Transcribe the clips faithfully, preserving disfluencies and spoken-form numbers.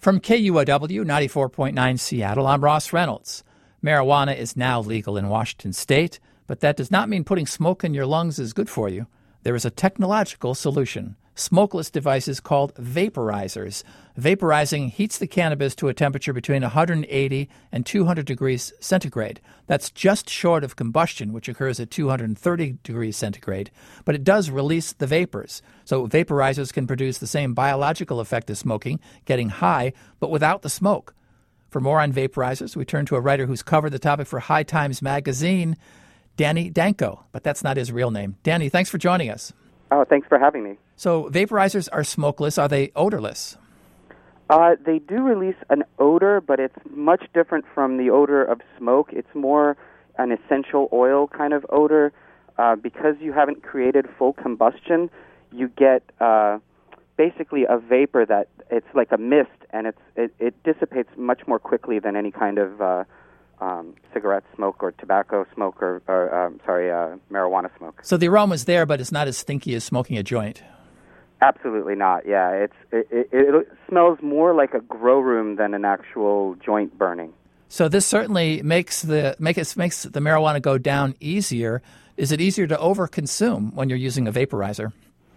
From K U O W ninety-four point nine Seattle, I'm Ross Reynolds. Marijuana is now legal in Washington state, but that does not mean putting smoke in your lungs is good for you. There is a technological solution. Smokeless devices called vaporizers. Vaporizing heats the cannabis to a temperature between one hundred eighty and two hundred degrees centigrade. That's just short of combustion, which occurs at two hundred thirty degrees centigrade, but it does release the vapors. So vaporizers can produce the same biological effect as smoking, getting high, but without the smoke. For more on vaporizers, we turn to a writer who's covered the topic for High Times magazine, Danny Danko, but that's not his real name. Danny, thanks for joining us. Oh, thanks for having me. So vaporizers are smokeless. Are they odorless? Uh, they do release an odor, but it's much different from the odor of smoke. It's more an essential oil kind of odor. Uh, because you haven't created full combustion, you get uh, basically a vapor that it's like a mist, and it's it, it dissipates much more quickly than any kind of uh, um, cigarette smoke or tobacco smoke or, or um, sorry, uh, marijuana smoke. So the aroma's there, but it's not as stinky as smoking a joint. Absolutely not. Yeah, it's it, it, it smells more like a grow room than an actual joint burning. So this certainly makes the make it makes the marijuana go down easier. Is it easier to overconsume when you're using a vaporizer?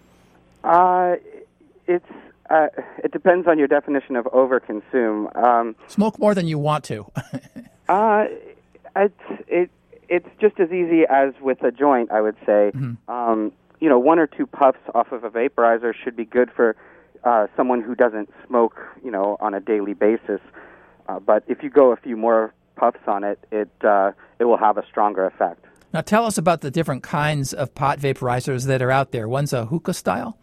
Uh, it's uh, it depends on your definition of overconsume. Um, Smoke more than you want to. uh, it's it it's just as easy as with a joint, I would say. Mm-hmm. Um, you know, one or two puffs off of a vaporizer should be good for uh, someone who doesn't smoke, you know, on a daily basis. Uh, but if you go a few more puffs on it, it uh, it will have a stronger effect. Now tell us about the different kinds of pot vaporizers that are out there. One's a hookah style?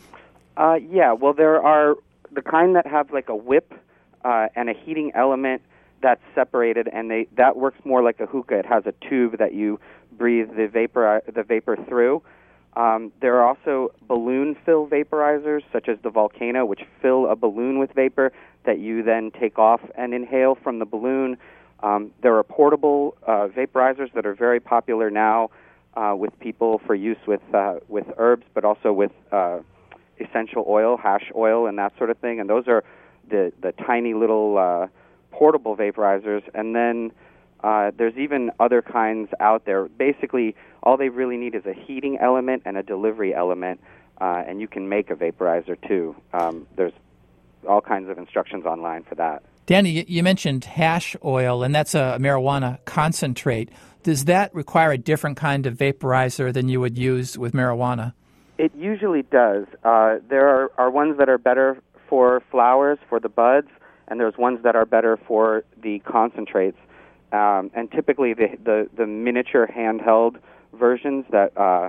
Uh, yeah, well, there are the kind that have like a whip uh, and a heating element that's separated, and they that works more like a hookah. It has a tube that you breathe the vapor the vapor through. Um, there are also balloon fill vaporizers, such as the Volcano, which fill a balloon with vapor that you then take off and inhale from the balloon. Um, there are portable uh, vaporizers that are very popular now uh, with people for use with uh, with herbs, but also with uh, essential oil, hash oil, and that sort of thing. And those are the the tiny little uh, portable vaporizers. And then uh, there's even other kinds out there. Basically, all they really need is a heating element and a delivery element, uh, and you can make a vaporizer too. Um, there's all kinds of instructions online for that. Danny, you mentioned hash oil, and that's a marijuana concentrate. Does that require a different kind of vaporizer than you would use with marijuana? It usually does. Uh, there are, are ones that are better for flowers, for the buds, and there's ones that are better for the concentrates. Um, and typically the, the, the miniature handheld versions that uh,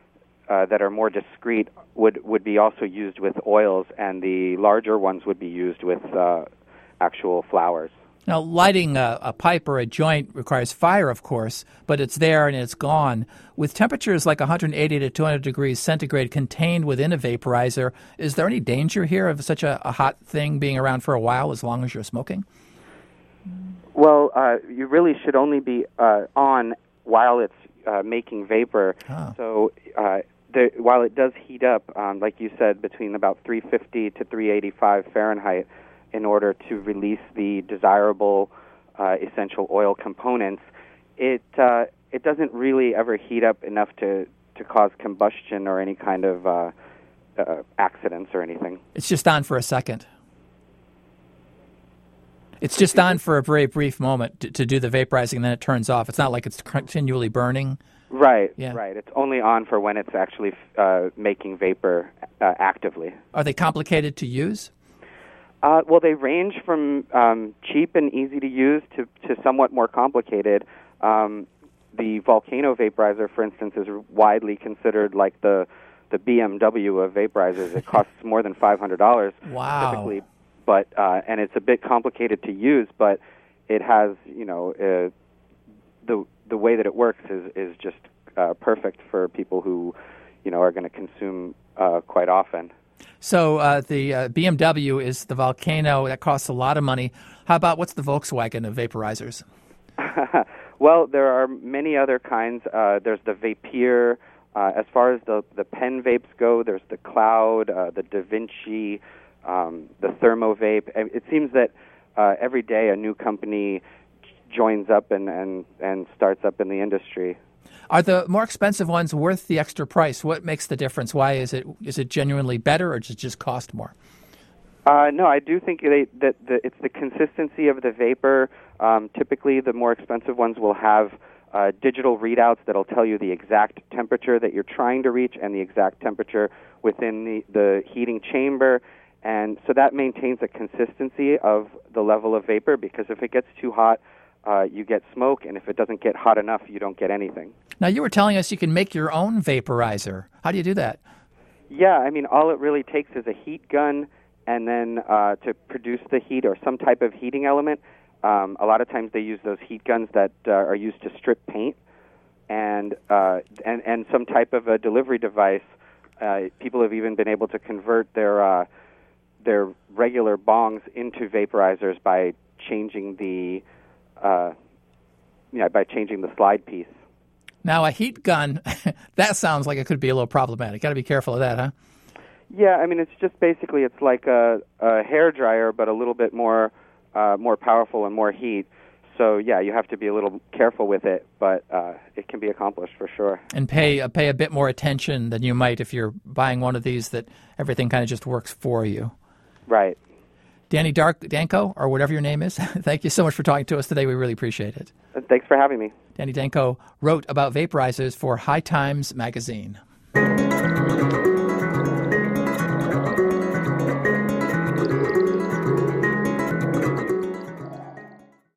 uh, that are more discreet would, would be also used with oils, and the larger ones would be used with uh, actual flowers. Now, lighting a, a pipe or a joint requires fire, of course, but it's there and it's gone. With temperatures like one hundred eighty to two hundred degrees centigrade contained within a vaporizer, is there any danger here of such a, a hot thing being around for a while as long as you're smoking? Well, uh, you really should only be uh, on while it's uh, making vapor. Oh. So uh, the, while it does heat up, um, like you said, between about three fifty to three eighty-five Fahrenheit, in order to release the desirable uh, essential oil components, it uh, it doesn't really ever heat up enough to, to cause combustion or any kind of uh, uh, accidents or anything. It's just on for a second. It's just on for a very brief moment to, to do the vaporizing, and then it turns off. It's not like it's continually burning. Right, yeah. right. It's only on for when it's actually uh, making vapor uh, actively. Are they complicated to use? Uh, well, they range from um, cheap and easy to use to, to somewhat more complicated. Um, the Volcano vaporizer, for instance, is widely considered like the the B M W of vaporizers. It costs more than five hundred dollars wow. typically, but uh, and it's a bit complicated to use. But it has, you know, uh, the the way that it works is is just uh, perfect for people who, you know, are going to consume uh, quite often. So uh, the uh, B M W is the Volcano. That costs a lot of money. How about what's the Volkswagen of vaporizers? Well, there are many other kinds. Uh, there's the Vapeur. Uh, as far as the, the pen vapes go, there's the Cloud, uh, the Da Vinci, um, the ThermoVape. It seems that uh, every day a new company joins up and, and, and starts up in the industry. Are the more expensive ones worth the extra price? What makes the difference? Why is it is it genuinely better, or does it just cost more? Uh, no, I do think they, that the, it's the consistency of the vapor. Um, typically, the more expensive ones will have uh, digital readouts that'll tell you the exact temperature that you're trying to reach and the exact temperature within the, the heating chamber. And so that maintains a consistency of the level of vapor, because if it gets too hot, uh, you get smoke, and if it doesn't get hot enough, you don't get anything. Now, you were telling us you can make your own vaporizer. How do you do that? Yeah, I mean, all it really takes is a heat gun, and then uh, to produce the heat or some type of heating element. Um, a lot of times they use those heat guns that uh, are used to strip paint, and, uh, and, and some type of a delivery device. Uh, people have even been able to convert their, uh, their regular bongs into vaporizers by changing the, uh, yeah, by changing the slide piece. Now, a heat gun, that sounds like it could be a little problematic. Got to be careful of that, huh? Yeah, I mean, it's just basically it's like a, a hair dryer, but a little bit more uh, more powerful and more heat. So yeah, you have to be a little careful with it, but uh, it can be accomplished for sure. And pay uh, pay a bit more attention than you might if you're buying one of these that everything kind of just works for you. Right. Danny Dark Danko, or whatever your name is. Thank you so much for talking to us today. We really appreciate it. Thanks for having me. Danny Danko wrote about vaporizers for High Times magazine.